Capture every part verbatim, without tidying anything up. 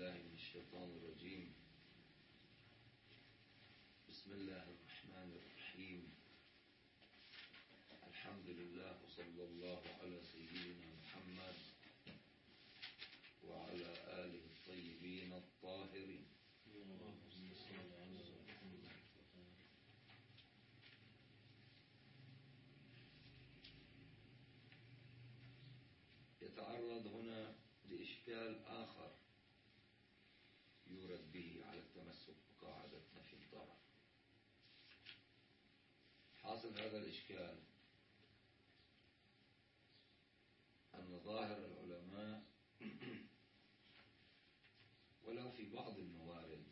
بالله من الشيطان الرجيم. بسم الله الرحمن الرحيم. الحمد لله وصلى الله على سيدنا محمد وعلى آله الطيبين الطاهرين. يتعرض هنا لإشكال آخر يورد به على التمسك بقاعدة نفي الضرر. حاصل هذا الإشكال أن ظاهر العلماء ولو في بعض الموارد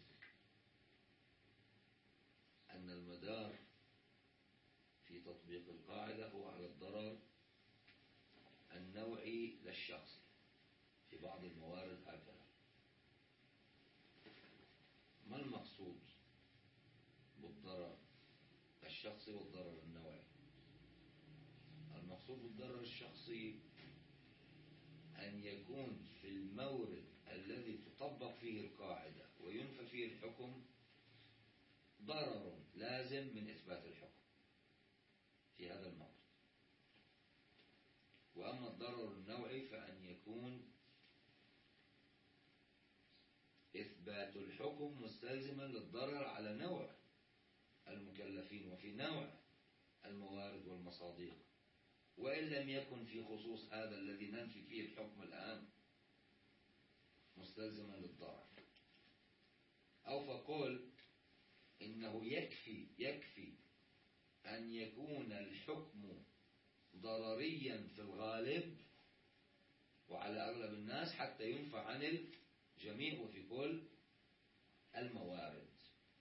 أن المدار في تطبيق القاعدة هو على الضرر النوعي للشخص. في بعض الموارد هكذا. ما المقصود بالضرر الشخصي والضرر النوعي؟ المقصود بالضرر الشخصي أن يكون في المورد الذي تطبق فيه القاعدة وينفى فيه الحكم ضرر لازم من إثبات الحكم في هذا المورد. وأما الضرر النوعي فأن يكون إثبات الحكم مستلزما للضرر على نوع المكلفين وفي نوع الموارد والمصادق، وإن لم يكن في خصوص هذا الذي ننفي فيه الحكم الآن مستلزما للضرر. أو فقل إنه يكفي يكفي أن يكون الحكم ضرريا في الغالب وعلى أغلب الناس حتى ينفع عن الجميع وفي كل الموارد.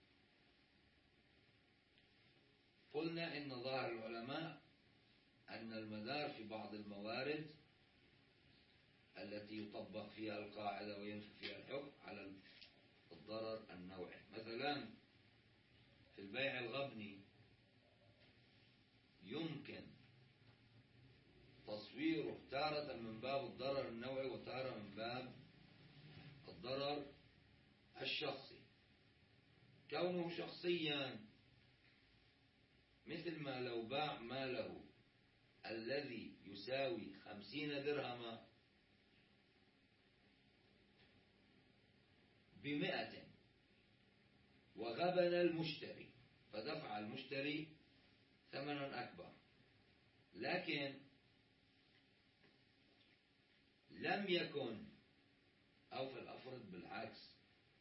قلنا إن ظاهر العلماء أن المدار في بعض الموارد التي يطبق فيها القاعدة وينفي فيها الحكم على الضرر النوعي. مثلا في البيع الغبني يمكن تصويره تارة من باب الضرر النوعي وتارة من باب الضرر الشخصي. كونه شخصيا مثل ما لو باع ماله الذي يساوي خمسين درهما بمئة وغبن المشتري فدفع المشتري ثمنا أكبر، لكن لم يكن أو فلأفرض بالعكس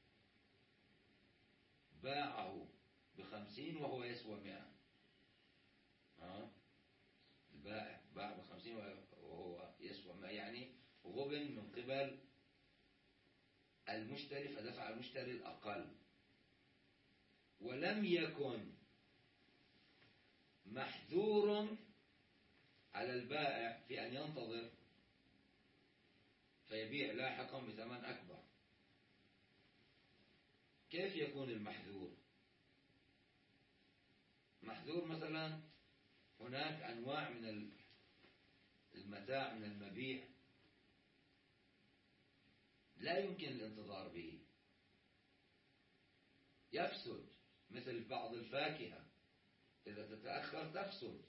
باعه بخمسين وهو يسوى مئة. ها؟ البائع باع بخمسين وهو يسوى مئة، يعني غبن من قبل المشتري فدفع المشتري الأقل، ولم يكن محذور على البائع في أن ينتظر فيبيع لاحقا بثمن أكبر. كيف يكون المحذور؟ محذور مثلا هناك أنواع من المتاع من المبيع لا يمكن الانتظار به، يفسد، مثل بعض الفاكهة إذا تتأخر تفسد،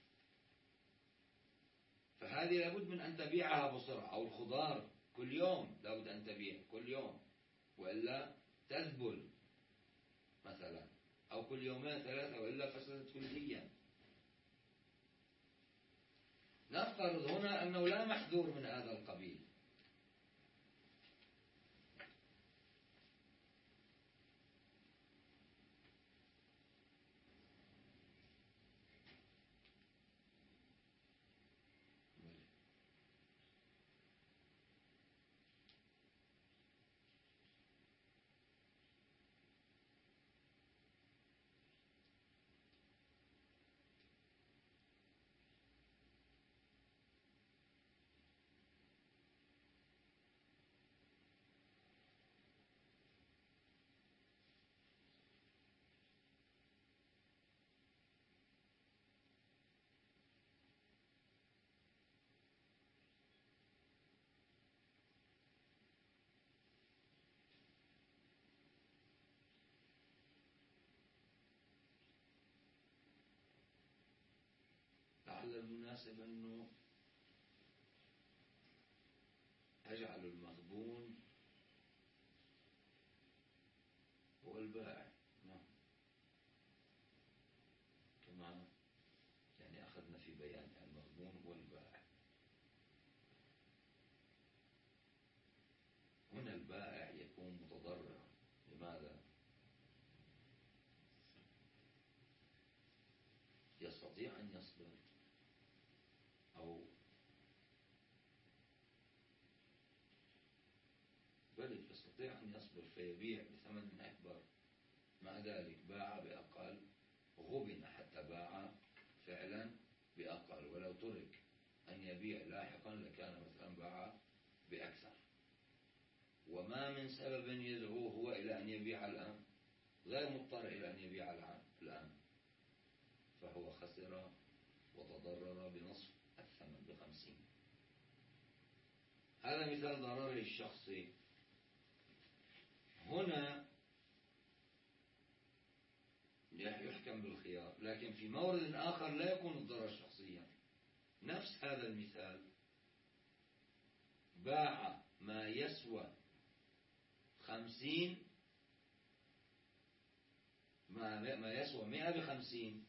فهذه لابد من أن تبيعها بسرعة. أو الخضار كل يوم لابد أن تبيع كل يوم وإلا تذبل مثلا، أو كل يومين ثلاثة وإلا فسدت كليا. نفترض هنا أنه لا محذور من هذا القبيل، القاعدة المناسبة أنه أجعل المغبون هو البائع. نعم، كما يعني أخذنا في بيان المغبون هو البائع. هنا البائع يكون متضررا. لماذا؟ يستطيع أن يصبر أو بل يستطيع أن يصبر فيبيع بثمن أكبر، مع ذلك باع بأقل، غبن حتى باع فعلا بأقل، ولو ترك أن يبيع لاحقا لكان مثلا باع بأكثر، وما من سبب يدعوه هو إلى أن يبيع الآن، غير مضطر إلى أن يبيع الآن، فهو خسر وتضرر بنصف الثمن بخمسين. هذا مثال ضرره الشخصي. هنا يحكم بالخيار، لكن في مورد آخر لا يكون الضرر شخصيا. نفس هذا المثال، باع ما يسوى خمسين، ما, ما يسوى مئة بخمسين،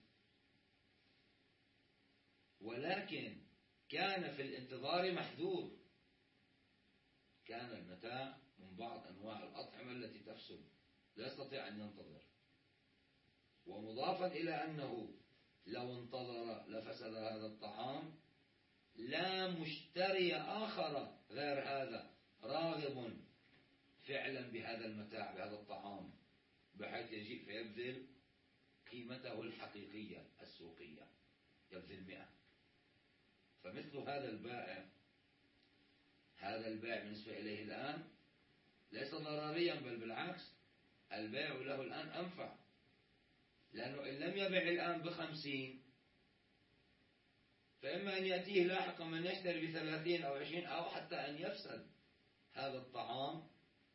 ولكن كان في الانتظار محذور، كان المتاع من بعض أنواع الأطعمة التي تفسد لا يستطيع أن ينتظر، ومضافا إلى أنه لو انتظر لفسد هذا الطعام، لا مشتري آخر غير هذا راغب فعلا بهذا المتاع بهذا الطعام، بحيث يجيء فيبذل قيمته الحقيقية السوقية، يبذل مئة. فمثل هذا البائع، هذا البائع بالنسبة إليه الآن ليس ضرريا، بل بالعكس، البيع له الآن أنفع، لأنه إن لم يبع الآن بخمسين فإما أن يأتيه لاحقا من يشتري بثلاثين أو عشرين، أو حتى أن يفسد هذا الطعام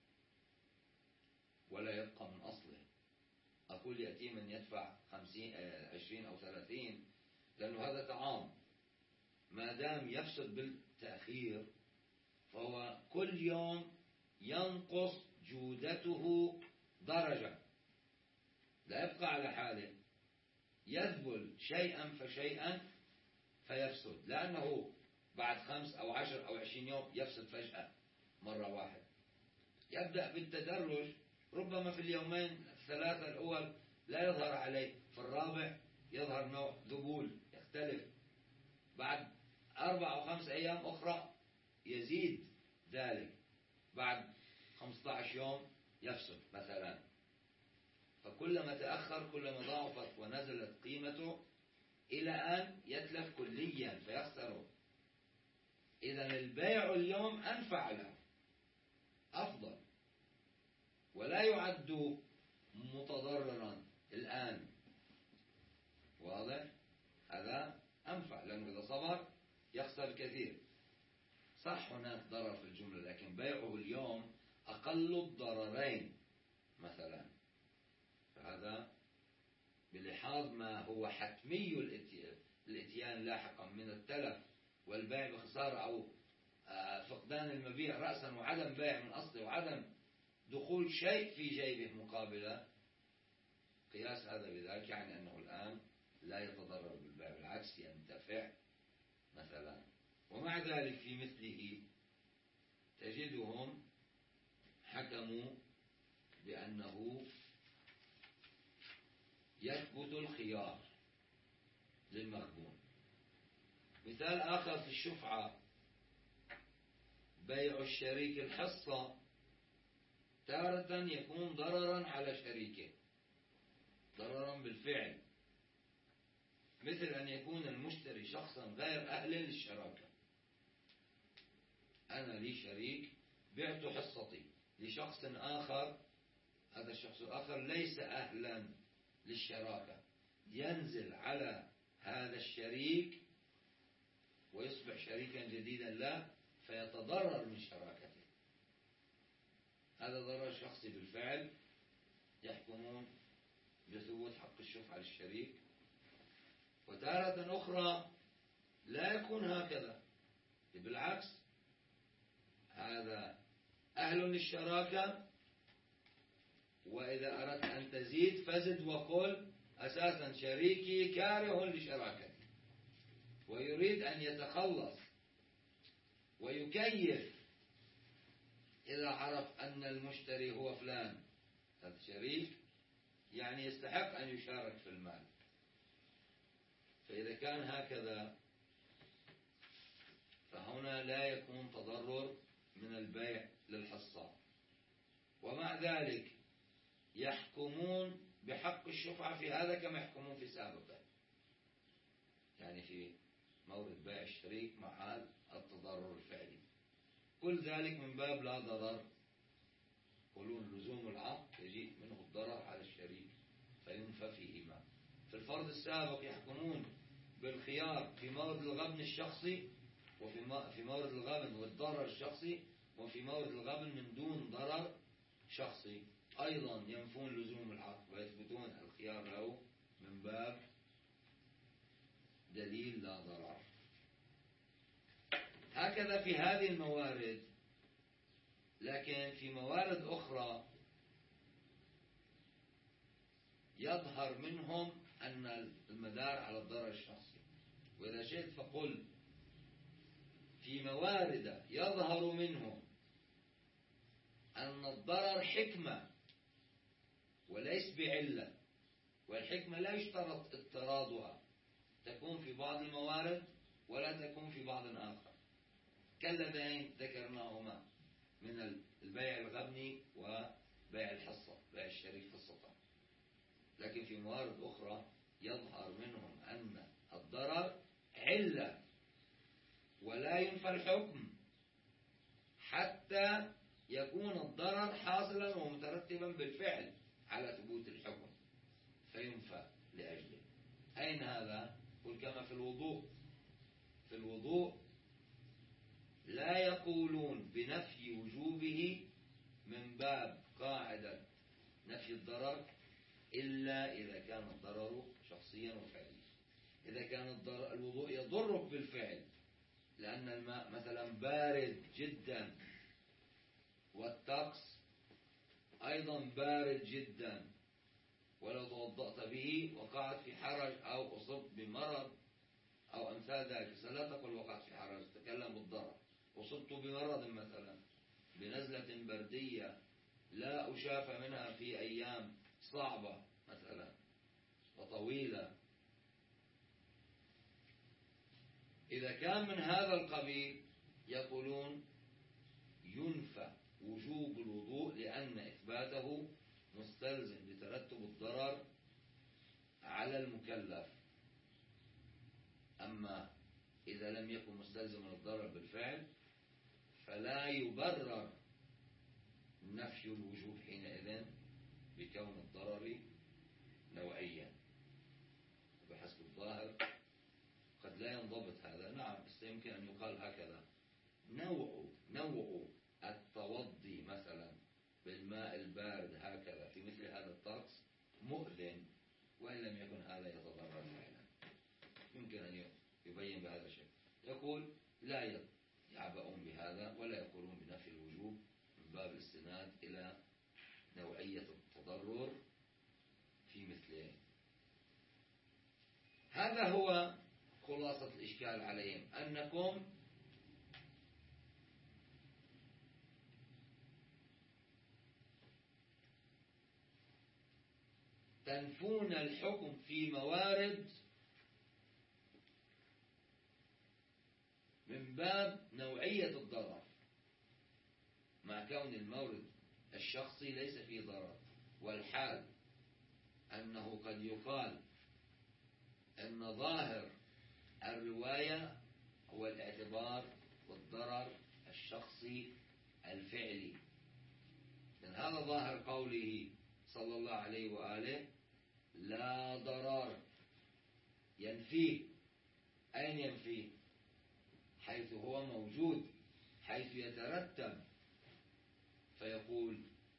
ولا يبقى من أصله. أقول يأتي من يدفع خمسين عشرين أو ثلاثين، لأنه هذا طعام ما دام يفسد بالتأخير فهو كل يوم ينقص جودته درجة، لا يبقى على حاله، يذبل شيئا فشيئا فيفسد، لأنه بعد خمس أو عشر أو عشرين يوم يفسد فجأة مرة واحدة. يبدأ بالتدرج، ربما في اليومين الثلاثة الأول لا يظهر عليه، في الرابع يظهر نوع ذبول يختلف، بعد أربع أو خمس أيام أخرى يزيد ذلك، بعد خمسة عشر يوم يفسد مثلا. فكلما تأخر كلما ضاعفت ونزلت قيمته إلى أن يتلف كليا فيخسره. إذن البيع اليوم أنفع له، أفضل، ولا يعد متضررا الآن. واضح؟ هذا أنفع، لأنه إذا صبر يخسر كثير. صح هناك ضرر في الجملة، لكن بيعه اليوم أقل الضررين مثلا، فهذا بلحاظ ما هو حتمي الاتيان لاحقا من التلف والبيع بخسارة أو فقدان المبيع رأسا، وعدم بيع من أصله، وعدم دخول شيء في جيبه مقابله، قياس هذا بذلك يعني أنه الآن لا يتضرر بالبيع، بالعكس ينتفع مثلا. ومع ذلك في مثله تجدهم حكموا بأنه يثبت الخيار للمغبون. مثال آخر في الشفعة، بيع الشريك الحصة تارة يكون ضررا على شريكه، ضررا بالفعل، مثل أن يكون المشتري شخصا غير أهل للشراكة. أنا لي شريك بعت حصتي لشخص آخر، هذا الشخص الآخر ليس أهلا للشراكة، ينزل على هذا الشريك ويصبح شريكا جديدا له فيتضرر من شراكته. هذا ضرر شخصي بالفعل، يحكمون بثبوت حق الشفعة للشريك. وتارة أخرى لا يكون هكذا، بالعكس هذا أهل للشراكة، وإذا أردت أن تزيد فزد وقل أساسا شريكي كاره لشراكتي ويريد أن يتخلص ويكيف إذا عرف أن المشتري هو فلان، هذا شريك يعني يستحق أن يشارك في المال. فإذا كان هكذا فهنا لا يكون تضرر من البيع للحصة. ومع ذلك يحكمون بحق الشفعة في هذا كما يحكمون في سابقه، يعني في مورد بيع الشريك مع التضرر الفعلي، كل ذلك من باب لا ضرر. يقولون لزوم العقد يجيء منه الضرر على الشريك فينفى فيهما. في الفرض السابق يحكمون بالخيار في مورد الغبن الشخصي وفي في مورد الغبن والضرر الشخصي، وفي مورد الغبن من دون ضرر شخصي أيضا ينفون لزوم العقد ويثبتون الخيار له من باب دليل لا ضرر. هكذا في هذه الموارد. لكن في موارد أخرى يظهر منهم أن المدار على الضرر الشخصي. وإذا شئت فقل في موارد يظهر منهم أن الضرر حكمة وليس بعلة، والحكمة لا يشترط اضطرادها، تكون في بعض الموارد ولا تكون في بعض آخر، كاللذين ذكرناهما من البيع الغبني وبيع الحصة، بيع الشريك حصة. لكن في موارد أخرى يظهر منهم أن الضرر علة ولا ينفى الحكم حتى يكون الضرر حاصلا ومترتبا بالفعل على ثبوت الحكم فينفى لأجله. أين هذا؟ قل كما في الوضوء. في الوضوء لا يقولون بنفي وجوبه من باب قاعدة نفي الضرر إلا إذا كان الضرر شخصيا وفعليا. إذا كان الضرر الوضوء يضرك بالفعل لأن الماء مثلا بارد جدا والطقس أيضا بارد جدا، ولو توضأت به وقعت في حرج أو أصبت بمرض أو أمثال ذلك فلا تقل وقعت في حرج، تتكلم بالضرر. أصبت بمرض مثلا بنزلة بردية لا أشافى منها في أيام صعبة مثلا وطويلة، إذا كان من هذا القبيل يقولون ينفى وجوب الوضوء لأن إثباته مستلزم لترتب الضرر على المكلف. أما إذا لم يكن مستلزما الضرر بالفعل فلا يبرر نفي الوجوب حينئذ بكون الضرر نوعيا بحسب الظاهر. قد لا ينضبط هذا، نعم، بس يمكن أن يقال هكذا: نوع نوع التوضي مثلا بالماء البارد هكذا في مثل هذا الطقس مؤذن، وإن لم يكن هذا يتضرر فعلا. يمكن أن يبين بهذا الشيء. يقول لا يعبؤون بهذا ولا يقولون بنفي الوجوب من باب الاستناد إلى نوعية التضرر في مثله. هذا هو خلاصة الإشكال عليهم، أنكم تنفون الحكم في موارد من باب نوعية الضرر، مع كون المورد الشخصي ليس فيه ضرر، والحال أنه قد يقال أن ظاهر الرواية هو الاعتبار بالضرر الشخصي الفعلي. من هذا ظاهر قوله صلى الله عليه وآله لا ضرر، ينفيه. أين ينفيه؟ حيث هو موجود، حيث يترتب، فيقول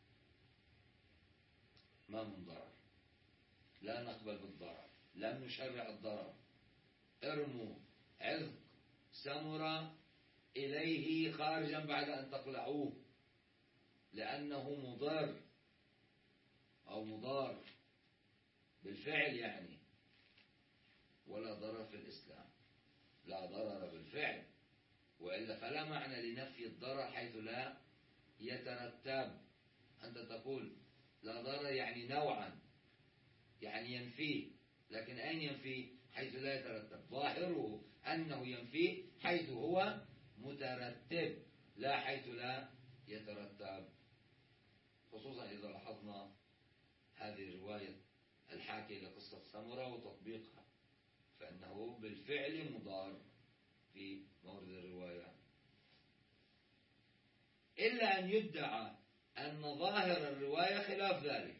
ما من ضرر، لا نقبل بالضرر، لم نشرع الضرر، ارموا عذق سمرة إليه خارجا بعد أن تقلعوه لأنه مضر أو مضار بالفعل يعني، ولا ضرر في الإسلام، لا ضرر بالفعل، وإلا فلا معنى لنفي الضرر حيث لا يترتب. أنت تقول لا ضرر يعني نوعا، يعني ينفيه، لكن أين ينفيه؟ حيث لا يترتب. ظاهره أنه ينفيه حيث هو مترتب، لا حيث لا يترتب، خصوصا إذا لاحظنا هذه الرواية الحاكية لقصة سمرة وتطبيقها، فإنه بالفعل مضار في مورد الرواية، إلا أن يدعى أن ظاهر الرواية خلاف ذلك،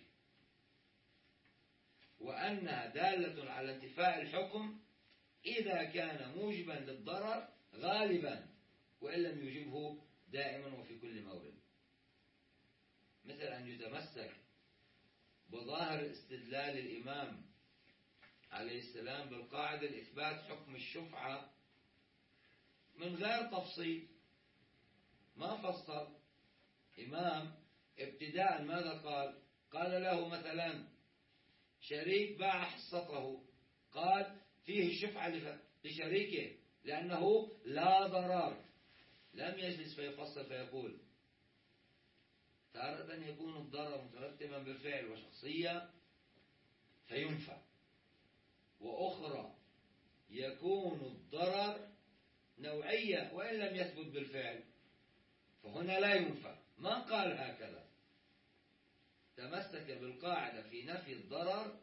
وأنها دالة على انتفاء الحكم إذا كان موجبا للضرر غالبا، وإن لم يوجبه دائما وفي كل مورد، مثل أن يتمسك بظاهر استدلال الإمام عليه السلام بالقاعدة لإثبات حكم الشفعة من غير تفصيل، ما فصل. إمام ابتداء ماذا قال؟ قال له مثلا شريك باع حصته، قال فيه شفعة لشريكه لأنه لا ضرر، لم يجلس فيفصل فيقول تارة يكون الضرر مترتبا بالفعل وشخصية فينفع، وأخرى يكون الضرر نوعية وإن لم يثبت بالفعل فهنا لا ينفع. ما قال هكذا، تمسك بالقاعدة في نفي الضرر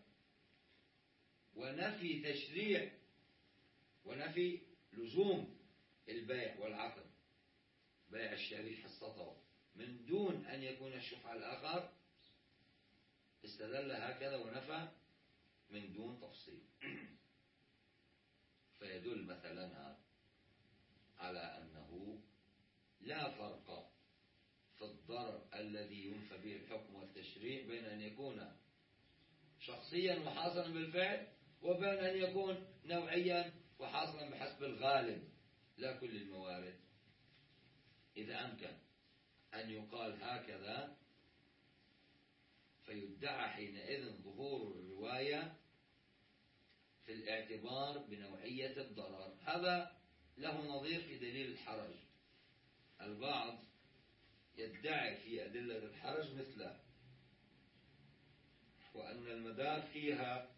ونفي تشريع ونفي لزوم البيع والعقد، بيع الشريك حصته من دون أن يكون الشفعة الآخر، استدل هكذا ونفى من دون تفصيل. فيدل مثلا على أنه لا فرق في الضرر الذي ينفى به الحكم والتشريع بين أن يكون شخصيا وحاصلا بالفعل وبين أن يكون نوعيا وحاصلا بحسب الغالب لا كل الموارد. إذا أمكن أن يقال هكذا فيدعى حينئذ ظهور الرواية في الاعتبار بنوعية الضرر. هذا له نظير في دليل الحرج. البعض يدعي في أدلة الحرج مثله، وأن المدار فيها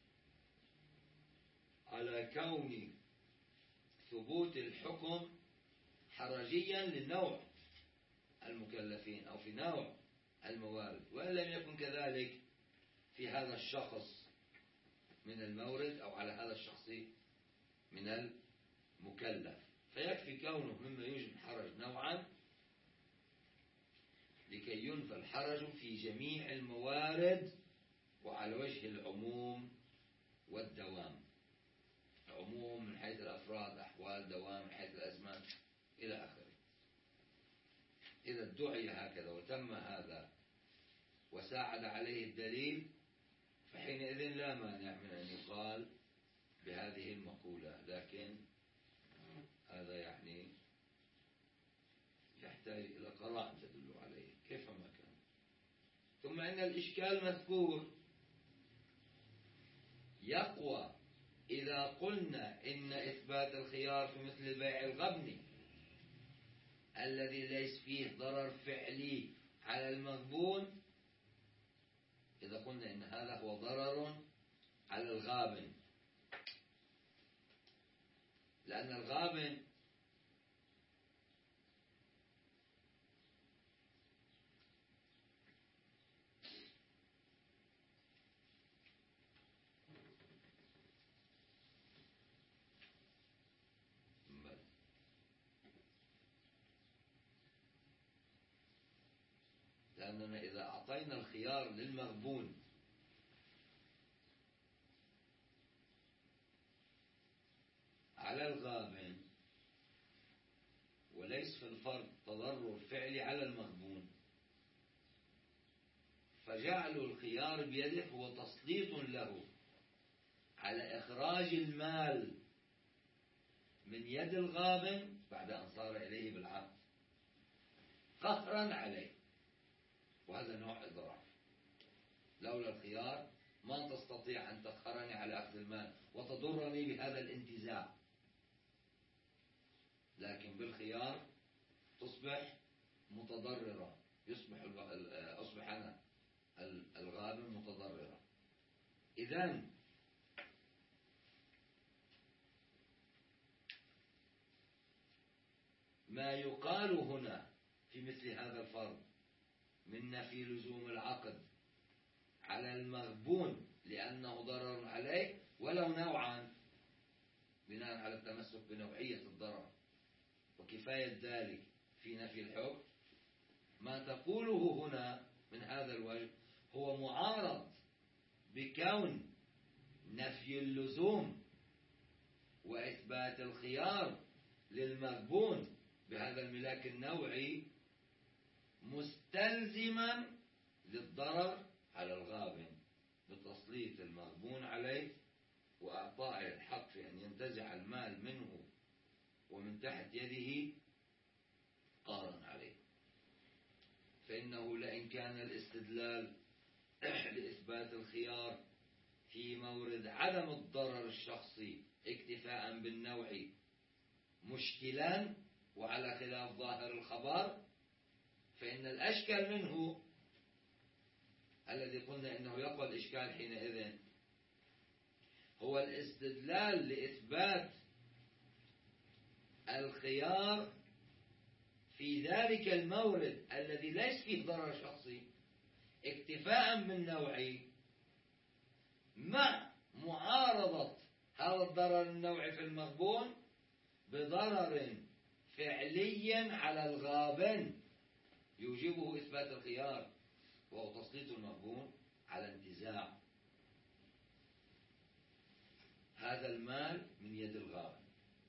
على كون ثبوت الحكم حرجيا للنوع المكلفين أو في نوع الموارد، وإن لم يكن كذلك في هذا الشخص من المورد أو على هذا الشخص من المكلف، فيكفي كونه مما يوجب الحرج نوعا لكي ينفى الحرج في جميع الموارد وعلى وجه العموم والدوام. عموم من حيث الأفراد، أحوال، دوام من حيث الأزمان إلى آخره. إذا ادعي هكذا وتم هذا وساعد عليه الدليل فحينئذ لا مانع من أن يقال بهذه المقولة، لكن هذا يعني يحتاج إلى قراءة تدل عليه كيفما كان. ثم إن الإشكال مذكور يقوى إذا قلنا إن إثبات الخيار في مثل بيع الغبن الذي ليس فيه ضرر فعلي على المغبون، إذا قلنا إن هذا هو ضرر على الغابن، لأن الغابن لأننا إذا أعطينا الخيار للمغبون على الغابن وليس في الفرق تضرر فعلي على المغبون، فجعل الخيار بيده هو تسليط له على إخراج المال من يد الغابن بعد أن صار إليه بالعقد قهرا عليه، وهذا نوع إضرار. لولا الخيار ما تستطيع أن تقهرني على أخذ المال وتضرني بهذا الانتزاع، لكن بالخيار تصبح متضررة، يصبح أصبح أنا الغابن متضررة. إذن ما يقال هنا في مثل هذا الفرض من نفي لزوم العقد على المغبون لأنه ضرر عليه ولو نوعا بناء على التمسك بنوعية الضرر، وكفاية ذلك في نفي الحكم. ما تقوله هنا من هذا الوجه هو معارض بكون نفي اللزوم وإثبات الخيار للمغبون بهذا الملاك النوعي مستلزما للضرر على الغابن بتسليط المغبون عليه وأعطائه الحق في أن ينتزع المال منه ومن تحت يده قهرا عليه. فإنه لئن كان الاستدلال لإثبات الخيار في مورد عدم الضرر الشخصي اكتفاء بالنوع مشكلا وعلى خلاف ظاهر الخبر، فإن الأشكل منه الذي قلنا إنه يقوى الإشكال حينئذ هو الاستدلال لإثبات الخيار في ذلك المورد الذي ليس فيه ضرر شخصي اكتفاء بالنوع مع معارضة هذا الضرر النوعي في المغبون بضرر فعلي على الغابن يوجبه إثبات الخيار، وهو تسليط المغبون على انتزاع هذا المال من يد الغابن.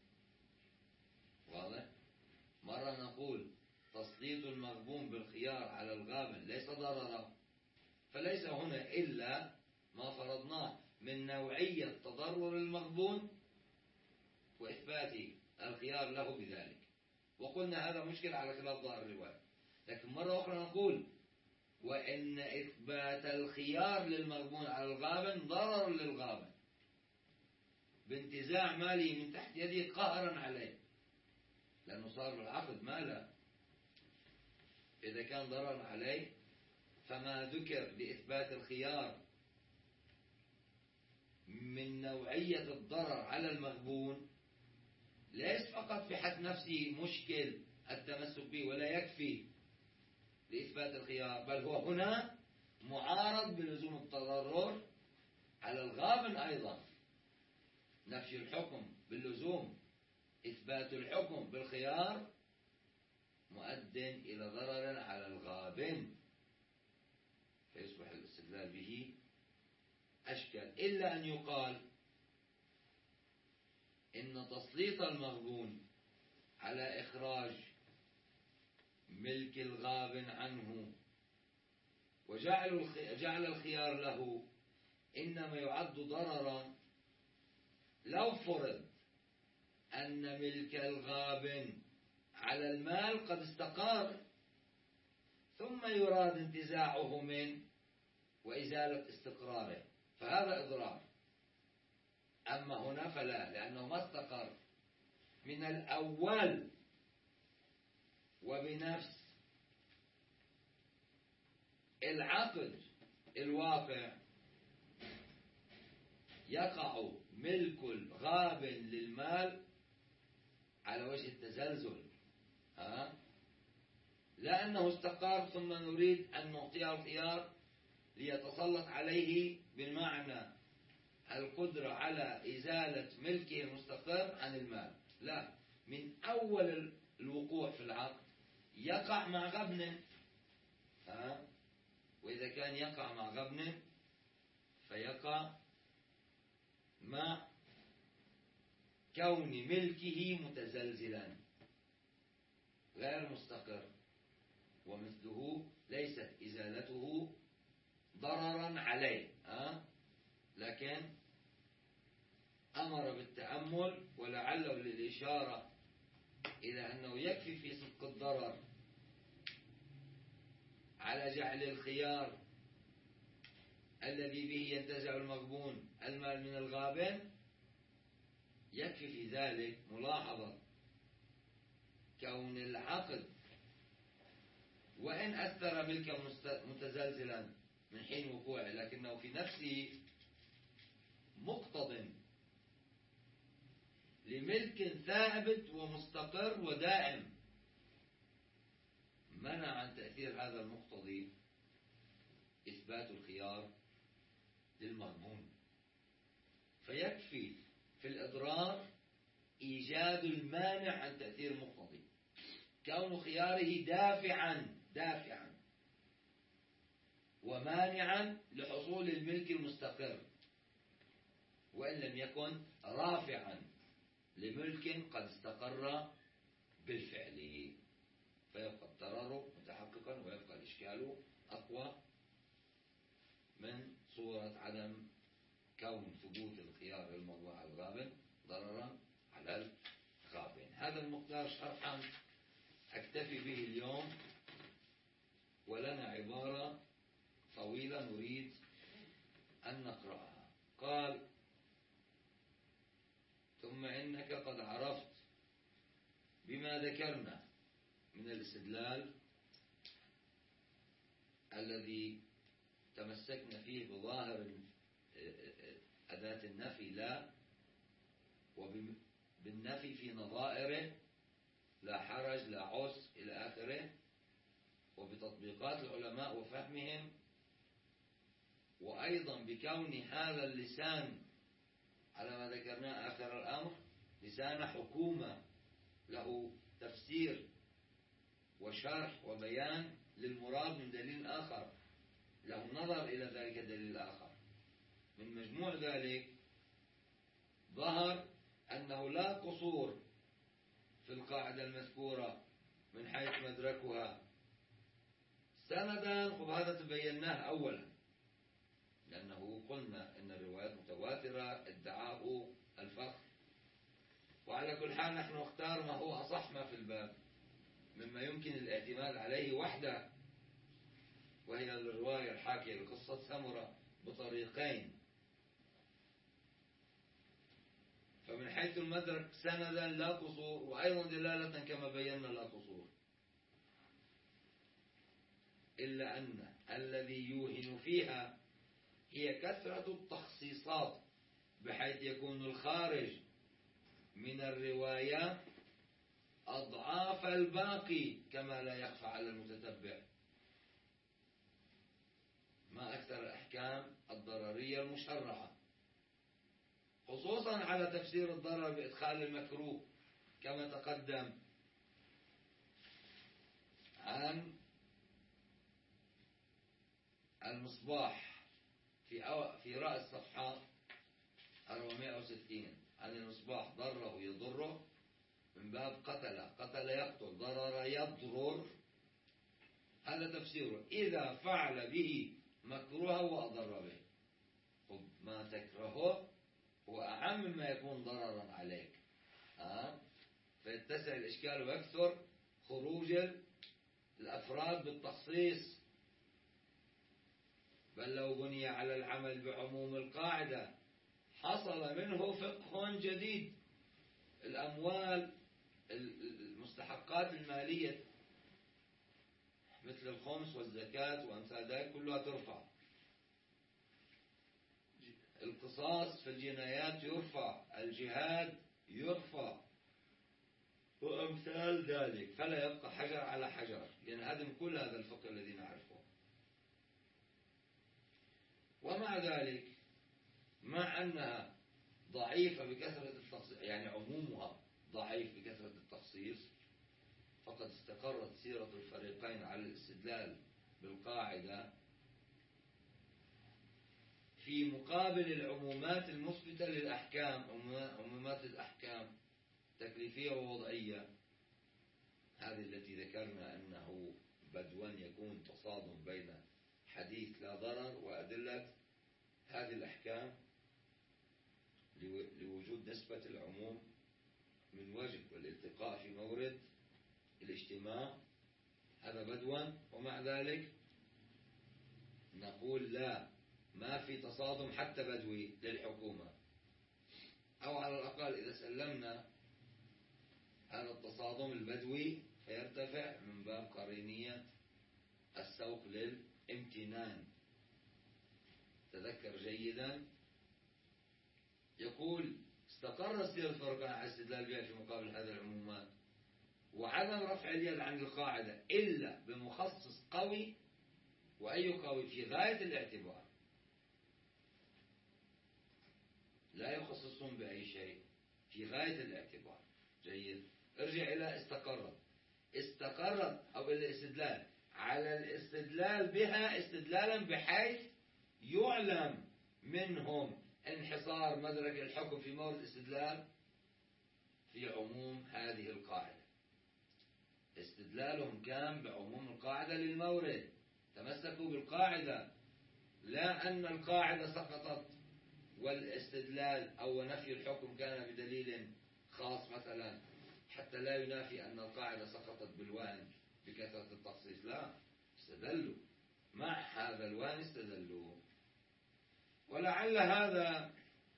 واضح؟ مرة نقول تسليط المغبون بالخيار على الغابن ليس ضررا، فليس هنا إلا ما فرضناه من نوعية تضرر المغبون وإثبات الخيار له بذلك، وقلنا هذا مشكل على خلاف ظاهر الرواية. لكن مرة أخرى نقول وإن إثبات الخيار للمغبون على الغابن ضرر للغابن بانتزاع ماله من تحت يده قهرا عليه، لأنه صار بالعقد ماله. إذا كان ضرر عليه فما ذكر لإثبات الخيار من نوعية الضرر على المغبون ليس فقط في حد نفسه مشكل التمسك به ولا يكفي لإثبات الخيار، بل هو هنا معارض بلزوم التضرر على الغابن أيضا. نفي الحكم باللزوم إثبات الحكم بالخيار مؤد إلى ضرر على الغابن، فيصبح الاستدلال به أشكل. إلا أن يقال إن تسليط المغبون على إخراج ملك الغابن عنه وجعل الخيار له إنما يعد ضررا لو فرض أن ملك الغابن على المال قد استقر ثم يراد انتزاعه منه وإزالة استقراره، فهذا إضرار. أما هنا فلا، لأنه ما استقر من الأول وبنفس العقد الواقع يقع ملك الغابن للمال على وجه التزلزل، ها؟ لا أنه استقر ثم نريد أن نعطيه الخيار ليتسلط عليه بمعنى القدرة على إزالة ملكه المستقر عن المال، لا، من أول الوقوع في العقد يقع مع غبنه، ها؟ وإذا كان يقع مع غبنه فيقع مع كون ملكه متزلزلا غير مستقر، ومثله ليست إزالته ضررا عليه، ها؟ لكن أمر بالتأمل، ولعله للإشارة إلى أنه يكفي في صدق الضرر على جعل الخيار الذي به ينتزع المغبون المال من الغابن، يكفي في ذلك ملاحظة كون العقد وإن أثر ملكا متزلزلا من حين وقوعه، لكنه في نفسه مقتضٍ لملك ثابت ومستقر ودائم، منع عن تأثير هذا المقتضي إثبات الخيار للمضمون. فيكفي في الإضرار إيجاد المانع عن تأثير المقتضي، كون خياره دافعا دافعا ومانعا لحصول الملك المستقر، وإن لم يكن رافعا لملك قد استقر بالفعل، فيبقى الضرر متحققا ويبقى الإشكال أقوى من صورة عدم كون ثبوت الخيار للموضوع الغابن ضررا على الغابن. هذا المقدار شرحا أكتفي به اليوم، ولنا عبارة طويلة نريد أن نقرأها. قال: ثم إنك قد عرفت بما ذكرنا من الاستدلال الذي تمسكنا فيه بظاهر أداة النفي لا، وبالنفي في نظائره لا حرج لا عسر إلى آخره، وبتطبيقات العلماء وفهمهم، وأيضا بكون هذا اللسان على ما ذكرناه آخر الأمر لسان حكومة له تفسير وشرح وبيان للمراد من دليل آخر، له نظر إلى ذلك الدليل الآخر. من مجموع ذلك ظهر أنه لا قصور في القاعدة المذكورة من حيث مدركها سندا، وهذا تبيناه أولا، لأنه قلنا أن الروايات متواترة ادعاه الفخر. وعلى كل حال نحن نختار ما هو أصح ما في الباب مما يمكن الاعتماد عليه وحده، وهي الرواية الحاكية لقصة سمرة بطريقين. فمن حيث المدرك سندا لا قصور، وأيضا دلالة كما بينا لا قصور، إلا أن الذي يوهن فيها هي كثرة التخصيصات، بحيث يكون الخارج من الرواية أضعاف الباقي كما لا يخفى على المتتبع. ما أكثر الأحكام الضررية المشرعة، خصوصا على تفسير الضرر بإدخال المكروه، كما تقدم عن المصباح في أو في رأس صفحة أربعمائة وستين، عن المصباح ضره يضره من باب قتل قتل يقتل ضرر يضرر، هذا تفسيره إذا فعل به مكروها وأضر به. خب ما تكرهه هو أعم مما يكون ضررا عليك، أه؟ فيتسع الإشكال ويكثر خروج الأفراد بالتخصيص. بل لو بني على العمل بعموم القاعدة حصل منه فقه جديد. الأموال المستحقات المالية مثل الخمس والزكاة وأمثال ذلك كلها ترفع، القصاص في الجنايات يرفع، الجهاد يرفع وأمثال ذلك، فلا يبقى حجر على حجر، ينهدم كل هذا الفقه الذي نعرفه. ومع ذلك مع أنها ضعيفة بكثرة التخصيص، يعني عمومها ضعيف بكثرة التخصيص، فقد استقرت سيرة الفريقين على الاستدلال بالقاعدة في مقابل العمومات المثبتة للأحكام، عمومات الأحكام تكليفية ووضعية، هذه التي ذكرنا أنه بدوا يكون تصادم بين حديث لا ضرر وأدلة هذه الأحكام لوجود وجود نسبة العموم من وجه والالتقاء في مورد الاجتماع هذا بدوا، ومع ذلك نقول لا، ما في تصادم حتى بدوي للحكومة، أو على الأقل إذا سلمنا هذا التصادم البدوي فيرتفع من باب قرينية السوق للامتنان. تذكر جيدا يقول استقر السير الفرقان على استدلال بها في مقابل هذه العمومات، وعدم رفع اليد عن القاعدة إلا بمخصص قوي، وأي قوي في غاية الاعتبار، لا يخصصون بأي شيء، في غاية الاعتبار. جيد. ارجع إلى استقرت. استقرت أو الاستدلال على الاستدلال بها استدلالا بحيث يعلم منهم انحصار مدرك الحكم في مورد الاستدلال في عموم هذه القاعدة. استدلالهم كان بعموم القاعدة للمورد، تمسكوا بالقاعدة، لا أن القاعدة سقطت والاستدلال أو نفي الحكم كان بدليل خاص مثلا حتى لا ينافي أن القاعدة سقطت بالوهن بكثرة التخصيص. لا، استدلوا مع هذا الوهن، استدلوا. ولعل هذا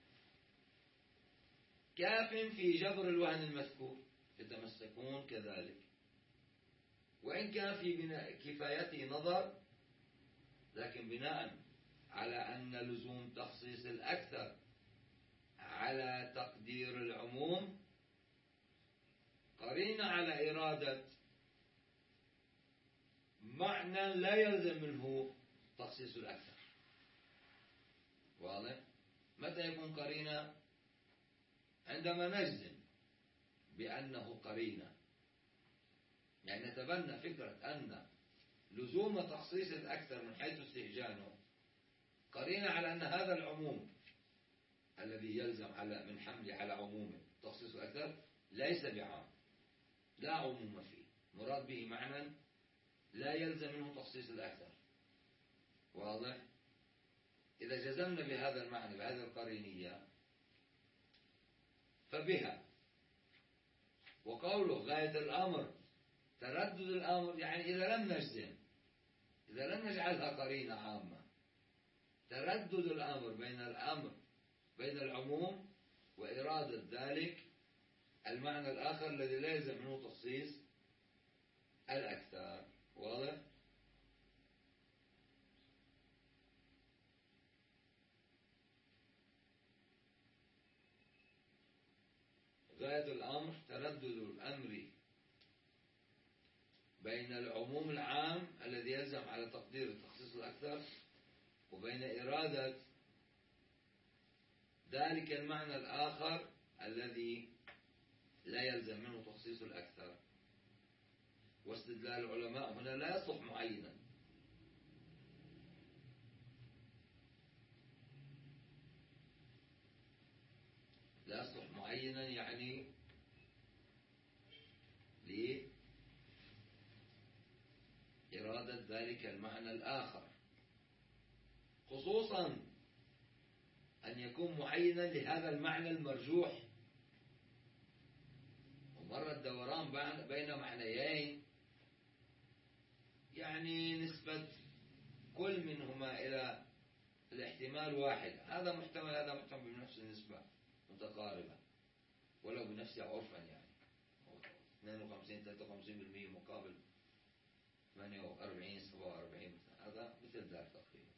كاف في جبر الوهن المذكور، يتمسكون كذلك، وإن كان في بناء كفايته نظر، لكن بناء على أن لزوم تخصيص الأكثر على تقدير العموم قرينة على إرادة معنى لا يلزم منه تخصيص الأكثر. واضح؟ متى يكون قرينة؟ عندما نجزم بأنه قرينة، يعني نتبنى فكرة أن لزوم تخصيص الأكثر من حيث استهجانه قرينة على أن هذا العموم الذي يلزم على من حمله على عمومه تخصيص الأكثر ليس بعام، لا عموم فيه، مراد به معنى لا يلزم منه تخصيص الأكثر. واضح؟ إذا جزمنا بهذا المعنى بهذه القرينية فبها. وقوله غاية الأمر تردد الأمر، يعني إذا لم نجزم، إذا لم نجعلها قرينة عامة، تردد الأمر بين الأمر بين العموم وإرادة ذلك المعنى الآخر الذي لا يلزم منه تخصيص الأكثر. واضح؟ غاية الأمر تردد الأمر بين العموم العام الذي يلزم على تقدير التخصيص الأكثر وبين إرادة ذلك المعنى الآخر الذي لا يلزم منه تخصيص الأكثر. واستدلال العلماء هنا لا يصلح معينا، لا يصلح معينا يعني لإرادة ذلك المعنى الآخر، خصوصا أن يكون معينا لهذا المعنى المرجوح. ومر الدوران بين معنيين يعني نسبة كل منهما إلى الاحتمال واحد، هذا محتمل هذا محتمل بنفس النسبة متقاربة ولو بنفس عرفا، يعني اثنين وخمسين ثلاثة وخمسين بالمئة مقابل ثمانية وأربعين سبعة وأربعين، هذا مثل ذلك تقريبا.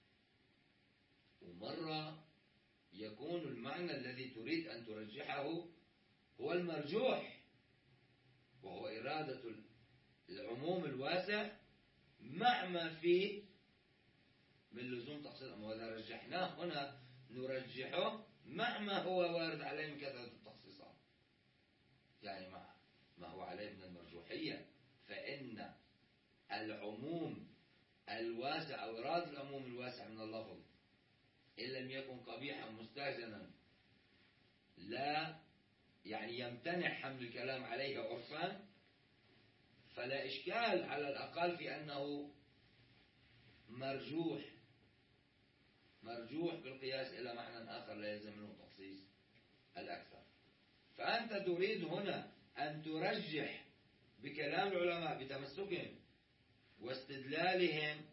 ومرة يكون المعنى الذي تريد أن ترجحه هو المرجوح، وهو إرادة العموم الواسع مع ما فيه من لزوم تخصيص الأمر. وإذا رجحناه هنا نرجحه مع ما هو وارد عليه من كثرة التخصيصات، يعني مع ما هو عليه من المرجوحية. فإن العموم الواسع أو إرادة العموم الواسع من اللفظ إن لم يكن قبيحا مستهجنا لا يعني يمتنع حمل الكلام عليه عرفا، فلا إشكال على الأقل في أنه مرجوح مرجوح بالقياس إلى معنى آخر لا يلزم منه تخصيص الأكثر. فأنت تريد هنا أن ترجح بكلام العلماء بتمسكهم واستدلالهم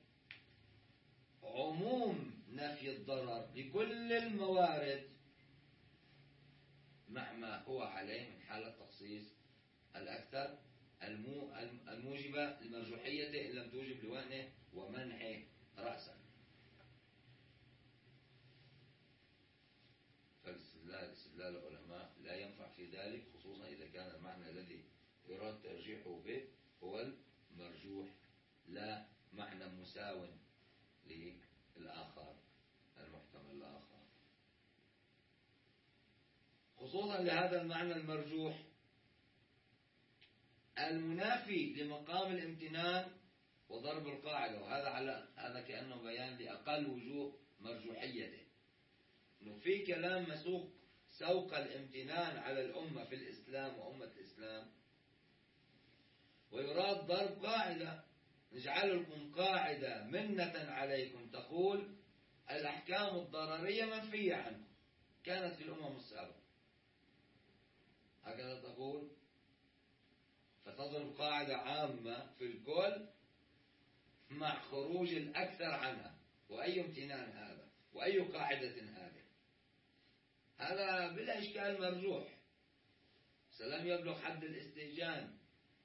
عموم نفي الضرر لكل الموارد مع ما هو عليه من حالة تخصيص الأكثر الموجبة لمرجوحيته إن لم توجب لوهنه ومنعه رأسا. فالاستدلال استدلال العلماء لا ينفع في ذلك، خصوصا إذا كان المعنى الذي يراد ترجيحه به هو المرجوح لا معنى مساو للآخر المحتمل الآخر. خصوصا لهذا المعنى المرجوح المنافي لمقام الامتنان وضرب القاعدة، وهذا على هذا كأنه بيان لأقل وجوه مرجوحيته، إنه في كلام مسوق سوق الامتنان على الأمة في الإسلام وأمة الإسلام، ويراد ضرب قاعدة نجعل لكم قاعدة منة عليكم تقول الأحكام الضررية منفية عنكم كانت في الأمم السابقة، هكذا تقول، فتضرب قاعدة عامة في الكل مع خروج الأكثر عنها. وأي امتنان هذا وأي قاعدة هذه؟ هذا بلا إشكال مرجوح، سلم يبلغ حد الاستهجان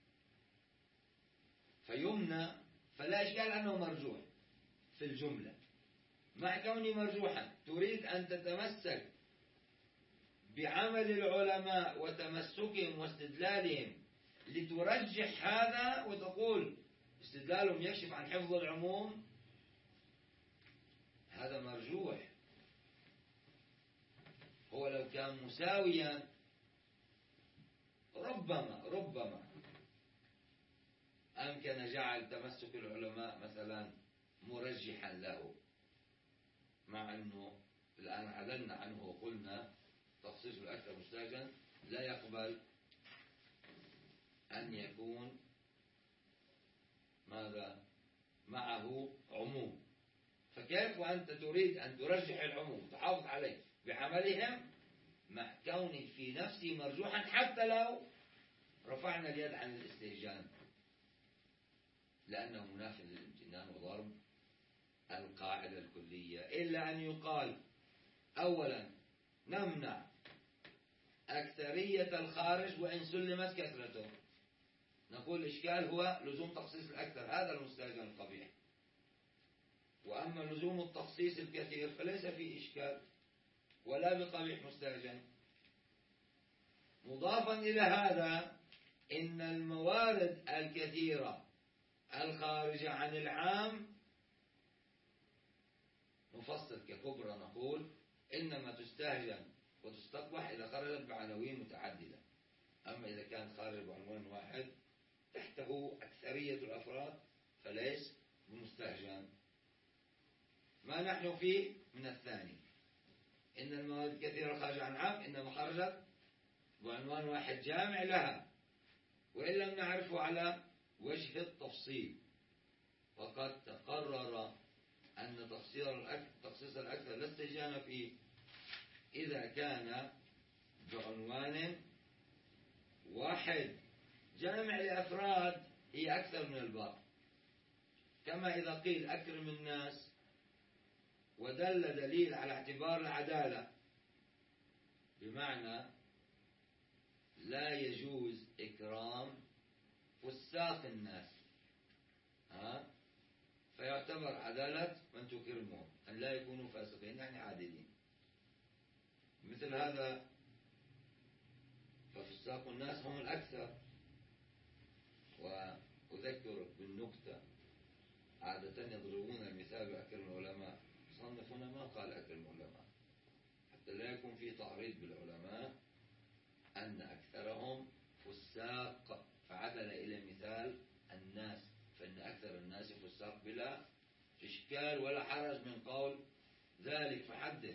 فيمنى، فلا إشكال أنه مرجوح في الجملة. مع كونه مرجوحا تريد أن تتمسك بعمل العلماء وتمسكهم واستدلالهم لترجح هذا وتقول استدلالهم يكشف عن حفظ العموم، هذا مرجوح. هو لو كان مساويا ربما ربما أمكن جعل تمسك العلماء مثلا مرجحا له، مع أنه الآن عدلنا عنه وقلنا تخصيص الأكثر مستهجن لا يقبل أن يكون ماذا معه عموم. فكيف وأنت تريد أن ترجح العموم تحافظ عليه بعملهم مع كونه في نفسه مرجوحا حتى لو رفعنا اليد عن الاستهجان، لأنه مناف للامتنان وضرب القاعدة الكلية. إلا أن يقال أولا نمنع أكثرية الخارج وإن سلمت كثرته، نقول الإشكال هو لزوم تخصيص الأكثر، هذا المستهجن القبيح. وأما لزوم التخصيص الكثير فليس فيه إشكال ولا بقبيح مستهجن. مضافا إلى هذا إن الموارد الكثيرة الخارجة عن العام نفصل ككبرى، نقول إنما تستهجن وتستقبح إذا خرجت بعناوين متعددة. أما إذا كان خارج بعنوان واحد تحته أكثرية الأفراد فليس بمستهجن. ما نحن فيه من الثاني إن الموارد الكثيرة الخارجة عن عام إنما خرجت بعنوان واحد جامع لها، وإن لم نعرفه على وجه التفصيل. وقد تقرر أن تخصيص الأكثر لا استهجان فيه إذا كان بعنوان واحد جامع لأفراد هي أكثر من الباقي، كما إذا قيل أكرم الناس ودل دليل على اعتبار العدالة، بمعنى لا يجوز إكرام فساق الناس، ها؟ فيعتبر عدالة من تكرمهم أن لا يكونوا فاسقين يعني عادلين. مثل هذا ففساق الناس هم الأكثر. وأذكر بالنكتة عادة يضربون المثال بأكرم العلماء، صنفنا ما قال أكرم العلماء حتى لا يكون في تعريض بالعلماء أن أكثرهم فساق، فعدل إلى مثال الناس، فإن أكثر الناس فساق بلا إشكال ولا حرج من قول ذلك فحدث.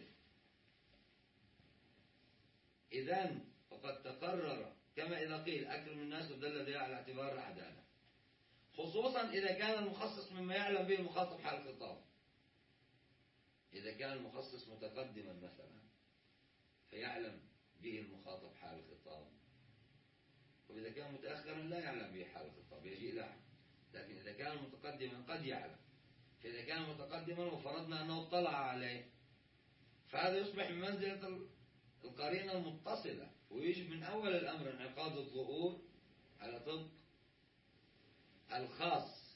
إذن فقد تقرر كما إذا قيل أكرم الناس ودل دليل على اعتبار العدالة، خصوصا إذا كان المخصص مما يعلم به المخاطب حال الخطاب. إذا كان المخصص متقدما مثلا فيعلم به المخاطب حال الخطاب، وإذا كان متأخرا لا يعلم به حال الخطاب يجيء لاحقا. لكن إذا كان متقدما قد يعلم، فإذا كان متقدما وفرضنا أنه اطلع عليه فهذا يصبح من منزلة القرينة المتصلة، ويجب من أول الأمر انعقاد الظهور على طبق الخاص.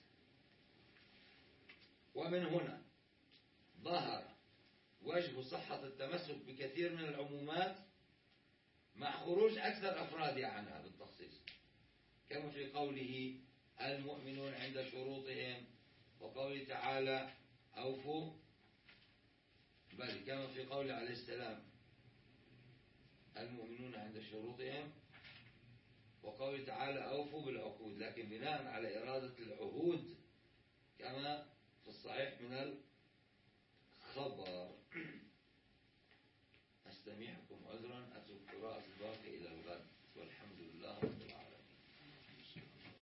ومن هنا ظهر وجه صحة التمسك بكثير من العمومات مع خروج أكثر أفرادها عنها بالتخصيص، كما في قوله المؤمنون عند شروطهم، وقوله تعالى أوفوا، بل كما في قوله عليه السلام المؤمنون عند شروطهم، وقوله تعالى أوفوا بالعقود، لكن بناء على إرادة العهود كما في الصحيح من الخبر. أستميحكم عذرا، أترك قراءة الباقي إلى